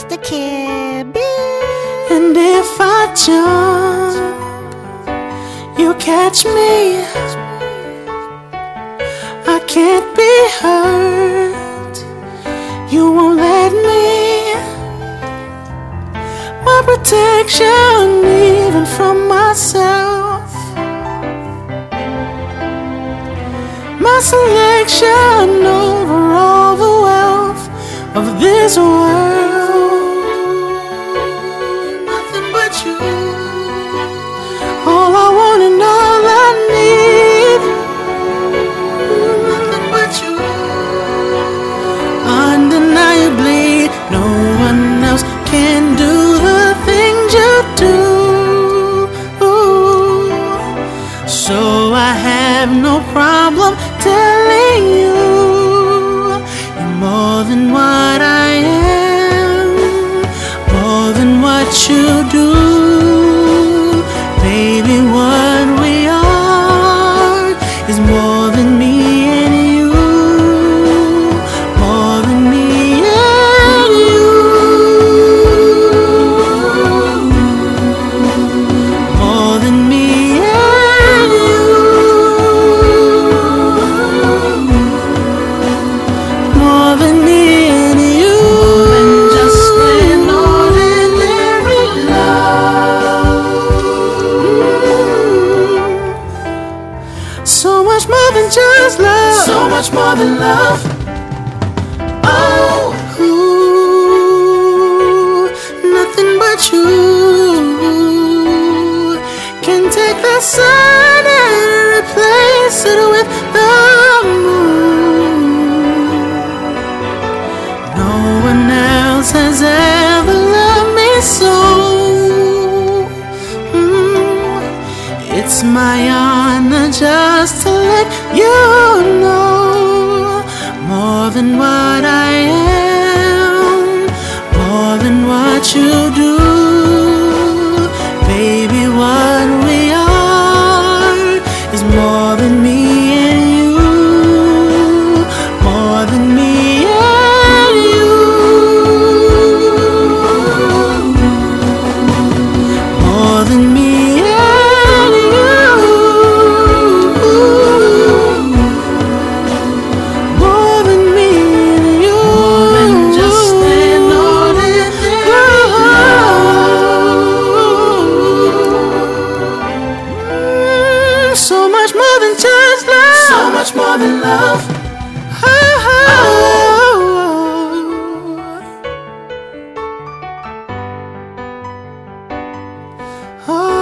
the cabin. And if I jump, you catch me. I can't be hurt, you won't let me. My protection even from myself, my selection over all the wealth of this world. Nothing but you, all I want and all I need. Nothing but you, undeniably. No one else can do the things you do. So I have no problem telling you, you're more than what I am, more than what you do. Baby, what we are is more than me and you, more than me and you, more than me and you, more than me and you, more than just an ordinary love. So much more than just love, so much more than love. Oh, nothing but you can take the sun and replace it with the moon. No one else has ever loved me so. It's my honor just to let you know, more than what I am, more than what you do. Baby, what we are is more than me and you, more than me and you, more than me. So much more than just love, so much more than love. Oh, oh, oh.